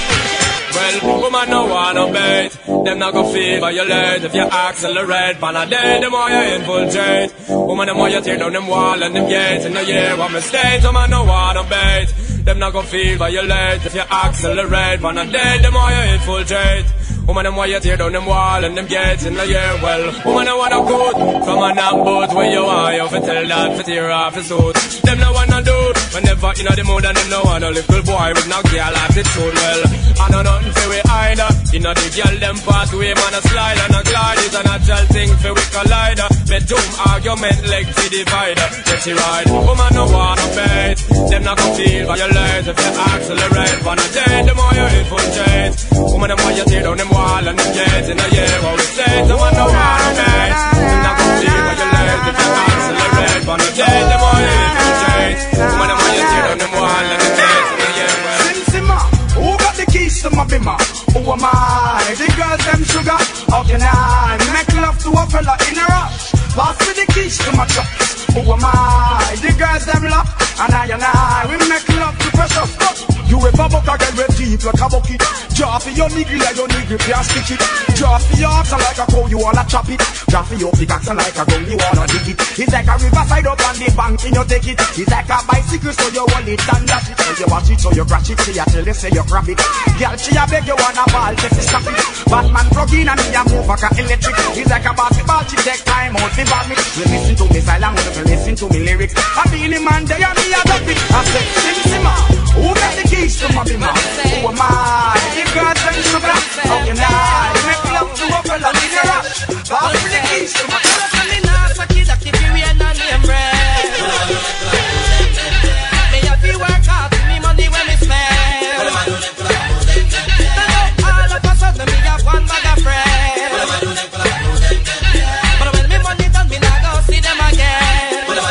Well, woman no wanna bait. Them not go feel violate. If you accelerate, pan a day, the more you infiltrate. Woman, the more you tear down them wall and them gates. In the year of mistakes, woman no wanna bait. Them not go feel violate. If you accelerate, pan a day, the more you infiltrate. Woman, them why you tear down them wall and them gates in the year. Well, woman, I wanna good from a knock boat where you are. You fi tell that fi tear off his suit. Them no wanna do whenever in the mood and them no wanna little boy with no girl attitude. Well, I know nothing fi we either. In the girl them pathway man a slide and a glide is a natural thing fi we collide. Bedroom argument leg fi divider. Get she ride. Woman no wanna bait. Them not gonna feel violate if you accelerate. Van a day the more you infiltrate. Woman, them why you tear down them wall and them gates in the year what we say. The one no wanna bait. Them not gonna feel violate if you accelerate. Van a day the more you infiltrate. Woman, them why you tear down them wall and them gates in the year. Simsima, who got the keys to my bimmer? Who am I? The girls them sugar. How can I make love to a fella in a rush? Pass me the keys to my truck. Who am I? The girls them love. And I and I, we make love to pressure. You ever buck a girl with deep like a bucket? Draw for your nigga like your nigga, can't stitch it. Draw for your oxen like a cow, you wanna chop it. Draw for your pickaxe like a gun, you wanna dig it. It's like a riverside up on the bank and you take it. It's like a bicycle so you hold it and dash it. So you watch it, so you crash it, so you tell you say you grab it. Girl, she a beg you wanna ball, just stop it. Batman plug in and me a move like a electric. It's like a basketball, she take time out the ball me. You listen to me silent, you listen to me lyrics. I feel the man there and me a drop it. I say, sing Sima, who got the keys to my bimmer? Who am I? The girls and sugar. How can I make love to a fella in a rush? Pass me the keys to my bimmer. Me have to work hard to me money when me spend. All of a sudden me have one bag of friends. But when me money done, me not go see them again.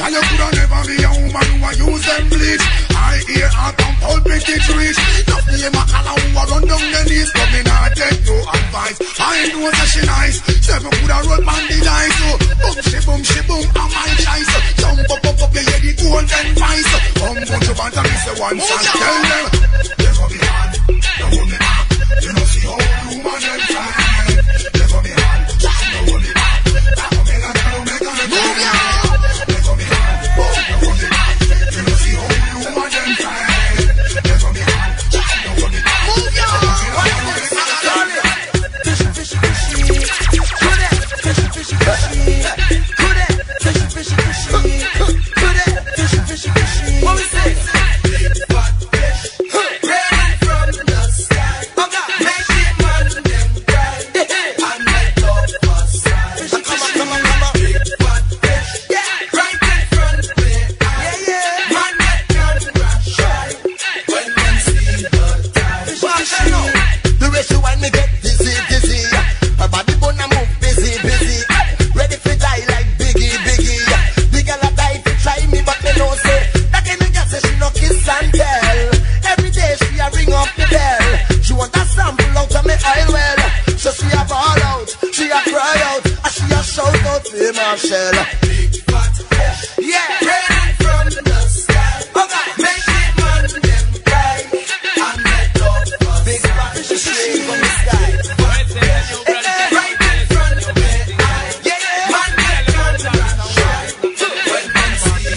Tell you coulda never be a woman who a use them bleach. I hear her come pulpit it reach. Not name a call who a run down the knees, but me not take no advice. I know that she nice. Seven coulda run man the dice. So boom she boom she boom on my choice. Jump up up up you hear the golden voice. Come bunch of banter me say one shot. Tell them never be hard, don't hold me back. You know see how woman them try. Never be hard, don't hold me back. That go make a girl make a move ya. Never be hard, don't hold me back. You know see how woman them try. Never be hard, don't hold me back. Move ya. Fishy fishy fishy, do that. Fishy fishy fishy, do that. Fishy fishy fishy, do that. Fishy fishy fishy. What we say? Marshall. Big fat fish, yeah, raining from the sky. Okay, make it man them cry and let love us. Big fat fish straight from the sky. Right in front of me, yeah, man them can try when them see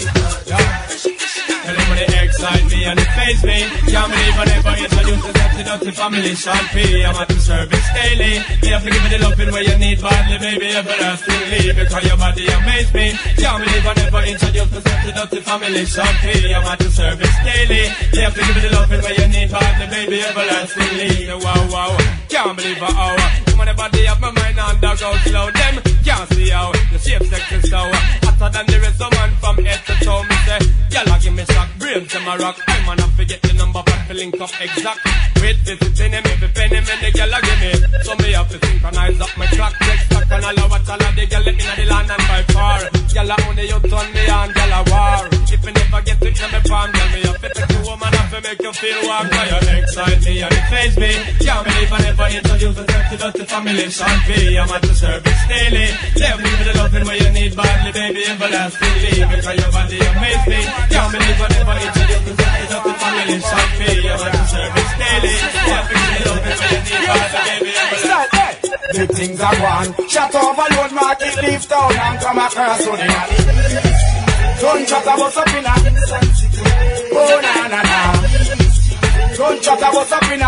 the tell them when they excite me and they face me. Can't believe I never introduced the dirty, dirty family. Sean P, I'm at the service daily. You have to give me the loving where you need badly, baby, everlastingly. Because your body amaze me. Can't believe I never introduced the dirty, dirty family. Sean P, I'm at the service daily. You have to give me the loving where you need badly, baby, everlastingly. Wow, wow, can't believe I owe. Woman, the body of my mind and dog out slow. Them can't see how the shape sex is so hotter than the rest of man from head to toe. Me say, y'all give me shock, brains to my rock. I'm gonna forget the number, but to link up exact. Wait, visiting him, every penny, man, the girl give me. So me have to synchronize up my clock, check stock, and all of what all of the girl let me know the land and by far. Girl only you turn me on, girl a war. If you never get it from me farm, girl me have to take you woman up to make you feel warm. Cause you excite me and it face me. Can't believe I never introduce the dirty, dirty family. Sean P, I'm at the service daily. Let me with the loving where you need badly, baby, everlastingly. Because your body amaze me. Can't believe I never introduce the dirty, dirty family. Sean P, I'm at the service daily. Let me with the loving where you need badly, baby, everlastingly. Big things are gone. Shut overload, market, leave town and come across to the alley. Don't chat about something. Oh, na, na, na. Don't chat about something.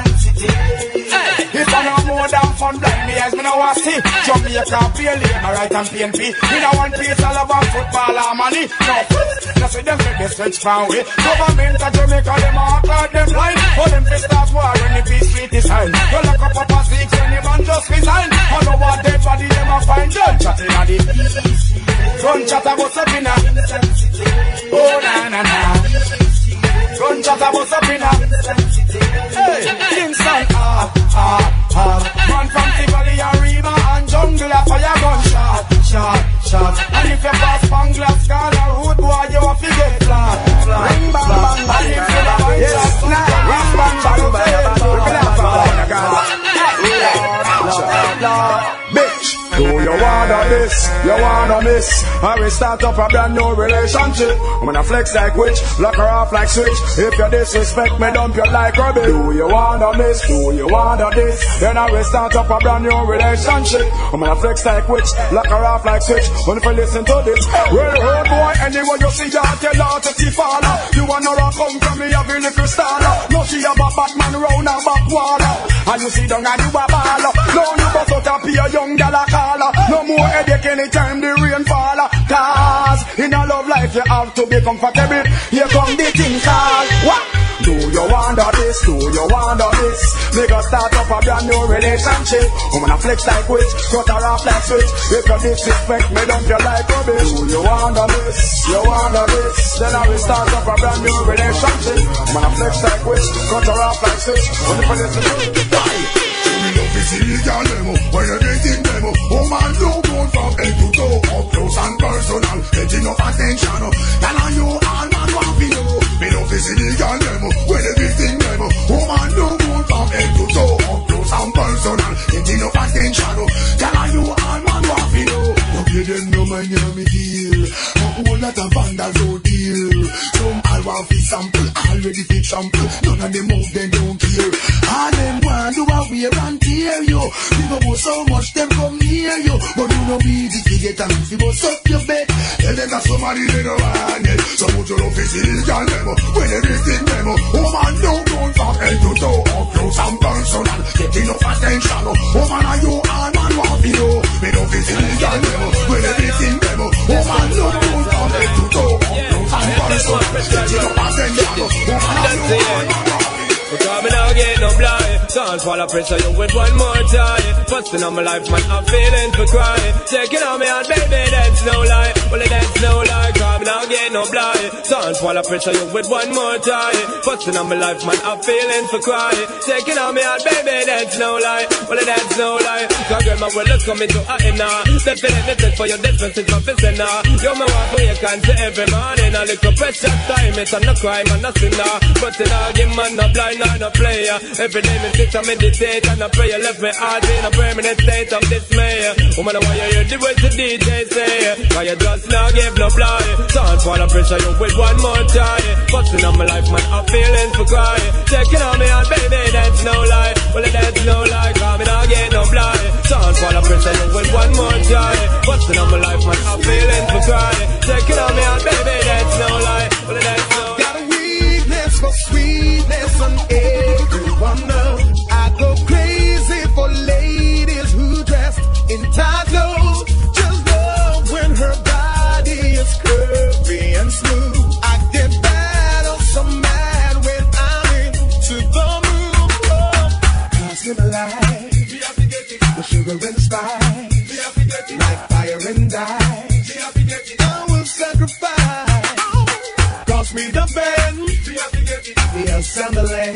It's no more than fun, blind me eyes, me no want see. Jamaica, pay labor, right and P N P. Me no one piece all about football or money. No, no see them fit the stretch far away. Government of Jamaica, them all cloud them blind. For them fit start war when the peace treaty sign. You lock up up a six when the man just resign. All know what dead body them a find. Don't chat in a the don't chat about something. Oh na na na. Don't chat about something. Hey, Kingston, ah, ah, ah. Man from Tivoli, Arima and Jungle, a fire gun shot, shot, shot. And if you pass Panglas, call a road boy, you a figure flat, flat, ring bang bang bang. And if you have a yes, nah, ring bang bang bang. Bitch, do you wanna this? You wanna miss? I will start up a brand new relationship. I'm gonna flex like witch, lock her off like switch. If you disrespect me, dump you like rubbish. Do you wanna miss? Do you wanna this? Then I will start up a brand new relationship. I'm gonna flex like witch, lock her off like switch. When if you listen to this, well, old boy, anyway you see your tell her to see father. You wanna rock come from me, a really crystal. No, she have a Batman round her back water. And you see down and you a baller. No, you bust out a pay a young gal a caller. No more headache anytime the rain fall. Cause in a love life you have to be comfortable. Here come the thing called what? Do you wonder this? Do you wonder this? Nigga start up a brand new relationship. I'm gonna flex like witch, cut her off like switch. If you disrespect me, dump you like rubbish. Do you wonder this? You wonder this? Then I will start up a brand new relationship. I'm gonna flex like witch, cut her off like switch. When you listen to it, why? Illegal demo, when you dating demo, oh man, no going from head to toe, up close and personal. enough attention. Tell on you all man want to know. Me no visit the girl them when everything them. Woman no good from head to toe, up close and personal. Get enough attention. Tell on you all man want to know. No give them no money on me deal. A whole lot of vandals out deal. Some all want fi sample, already fi sample. None of them move, they don't care. All them want do a wear and tear you. People go so much them come near you, but you know me the get and if you go suck your bed. Tell them that somebody they don't want it. So put your office in the girl them when everything them. Woman don't go from head to toe, up close and personal. Get enough attention. Woman are you all man want to know. Me don't visit the girl them when everything them. Woman don't go from head to toe, up close and personal. Get enough attention. Woman are you all man want to know. Because me now get no blind. Can't fall a pressure you with one more time. Busting on my life, man, I'm feeling for crying. Taking on me heart, baby, that's no lie. Well, that's no lie, cause me now get no blind. Can't fall a pressure you with one more time. Busting on my life, man, I'm feeling for crying. Taking on me heart, baby, that's no lie. Well, that's no lie. Cause girl, my world is coming to an end now. Definitely take for your distance, it's my business now. You me want for you can say every morning. A little precious time, it's a no crime and nothing now. But in all game, man, no blind. I'm a player. Every day me sit and meditate and I pray. Left me heart in a permanent state of dismay. Woman, why you hear the words the D J say? Why you just now give no blind? Can't fall a pressure you with one more time. Busting on my life, man, I'm feeling for crying. Checking on me out, baby, that's no lie. Well, that's no lie, cause me now get no blind. Can't fall a pressure you with one more time. Busting on my life, man, I'm feeling for crying. Checking on me out, baby, that's no lie. Well, that's no lie. Got a weakness for sweetness and everyone knows. I go crazy for ladies who dressed in tight clothes. Just love when her body is curvy and smooth. I get bad or so mad when I'm into the mood. Oh, cause in my life, the sugar and the spice, like fire and ice, I will sacrifice. Cost me the bend, the assembly,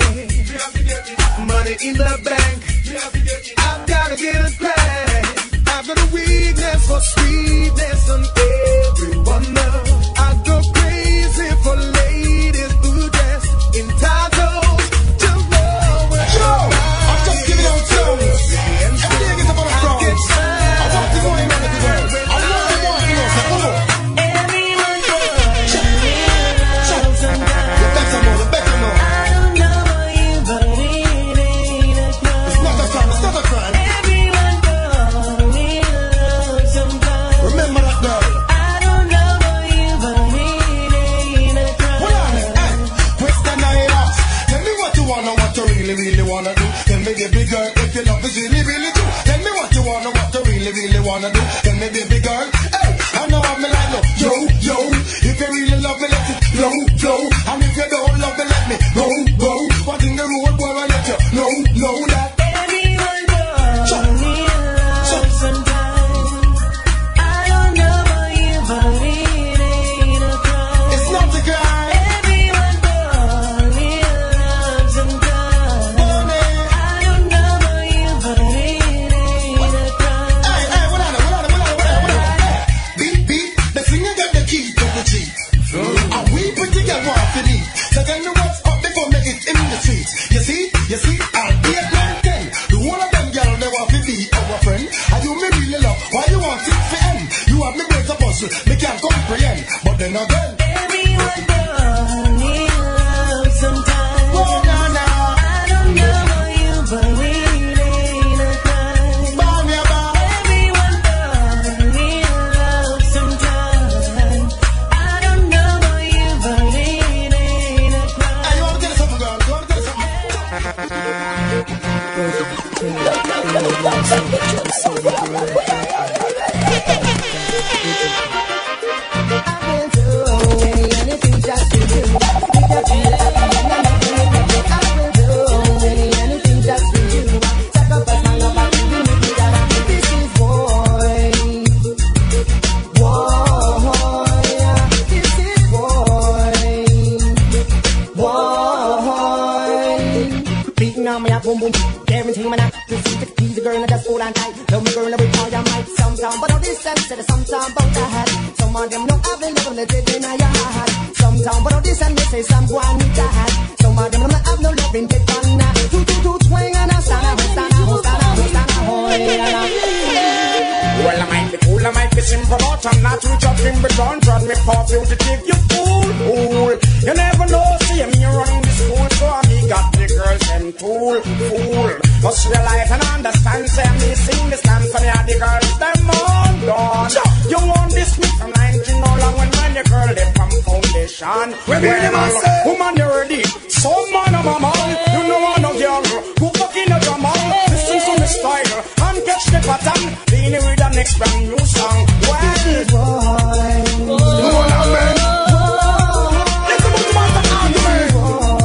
money in the bank. I've gotta get it back. I've got a weakness for sweetness and everyone knows. I go crazy for ladies who dress in tight clothes. Just know when I'm just giving out songs. Every day I get up on the front. I want to go in on the girl. I know I want to know. So come on. Everyone knows. The better more, the better more. I don't know about you, but it ain't a crime. It's not a crime, it's not a crime. Everyone knows we love sometimes. Remember that girl. I don't know about you, but it ain't a crime. Hold on, hey, question I ask. Tell me what you wanna, what you really, really wanna do. Tell me, baby girl, if your love is really, really true. Tell me what you wanna, what you really, really wanna do. Tell me, baby girl, hey, I know I'm like, no, yo, yo. If you really love me, let it flow, flow. And if you don't love me, let me go, go. What in the road, boy, I let you know, know that. Everyone knows we love sometimes. I don't know about you, but it ain't a crime. It's not the crime. Everyone knows we love sometimes. I don't know about you, but it ain't a crime. Hey, hey, what on, what on, what on, what on, what on. Hey, beat, beat, the singer got the key to the Jeep. And we pretty girl want to leave. So tell me what's up before me it in the street. You see, you see, I'll be at nine ten. The whole of them girls they want to be our friend. And you me really love, why you want it for end? You have me break a puzzle, me can't comprehend. But then again, Everyone knows we love sometimes. oh, nah, nah. I don't know about you, but it ain't a crime. Bam, yeah, bam. Everyone knows we love sometimes. I don't know about you, but it ain't a crime. Hey, you want to tell us something, girl? You want to tell us I've been through many things just to do. Make you feel happy and I'm happy with you. I've been through many, many things just to do. Sacrifice my love and give me the dollar. This is boy, boy, this is boy, boy. Beating on me up, boom boom. Guarantee me not This is the key, the girl that's hold on tight. Love me girl with all your might. Sometime, but all this time said sometime about that. Some of them know I've been loving it in your heart. Sometime, but all this time they say someone need that. Some of them don't have no love in it on that. Two, two, two, twang and a stand, a stand, a stand, a stand, a well, I might be cool, I might be simple, but I'm not rich up in return. Trust me, perfume to take you fool, fool. You never know, see me running the school, so I me got the girls and fool, fool. Must realize and understand, say me sing this dance for me, the girls, them on gone. You want this me from nineteen no long when man, your girl, they from foundation. Well, well woman, you ready? Some man of my man, you know I'm no girl, who fucking a drummer, listen to me style, and catch the pattern, being with the next brand new song. Well, boy, you wanna man? Listen to my argument.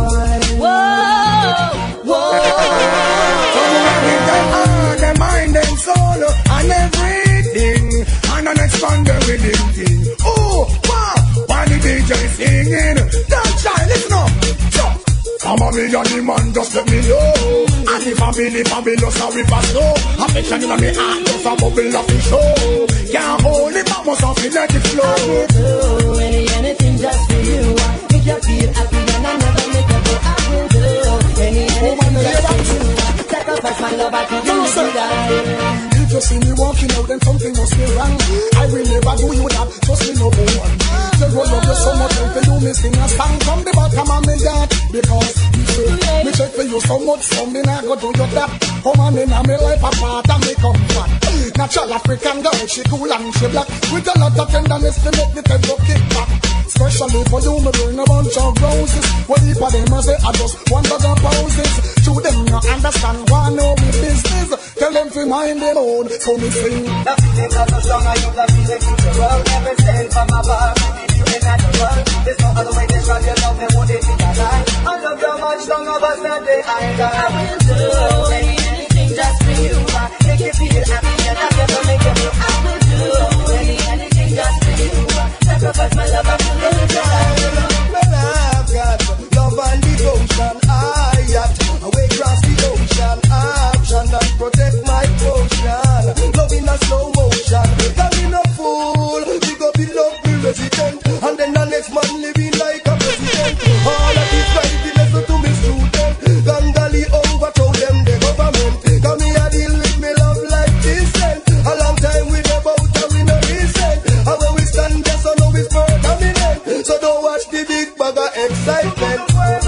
Whoa, whoa. So with their heart, their mind, and soul, and everything, and an expand everything thing. Oh, wow, while the D J singing, don't try, listen up. I'm a million man, just let me know. And if I'm in it, I'm in love, sorry for slow. Affection in my heart, just a bubble of the show. Can't hold it, but must have let it flow. I will do any, anything just for you. Make you feel happy and I never make you go. I will do any, anything just for you. Sacrifice my love, I can do it. If you see me walking out, then something must be wrong. I will never do you that, trust me no one. The roll of you so much, if you me sing a song from the bottom of me that. Because me say, me check for you so much, so me not go do your that. Come on in and me life apart and me come fat. Natural African girl, she cool and she black. With a lot of tenderness to make the tempo kick back. Especially for you, me burn a bunch of roses. Well, if I them I say, I just want other poses. To them not understand why know me business. Tell them to mind their own, so me sing. The feeling of the song I use, the feeling of the world. Never stand from above, you in natural. There's no other way to show your love, they won't it be a lie. I love you much, none of us not the either. I will do anything just for you. Make you feel happy and I never make you feel. I will do anything just for you. Sacrifice my love, I feel it die. Well, I've got love and devotion. I got away across the ocean. Action and protect my potion. Love in a slow motion. Come in a fool. We go be love the resident. And then the next man living like a president. All of these right, the lesson to me student. Gangali overthrow them the government. Come here deal with me love like decent. A long time we about and we no recent. And when we stand there so now it's permanent. So don't watch the big bag of excitement.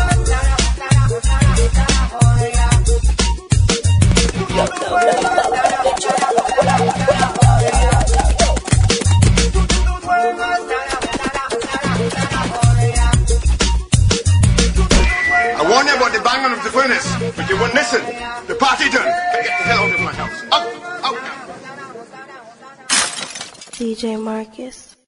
I warned you about the banging of the furnace, but you wouldn't listen. The party done. Get the hell out of my house. Out, out. D J Marcus.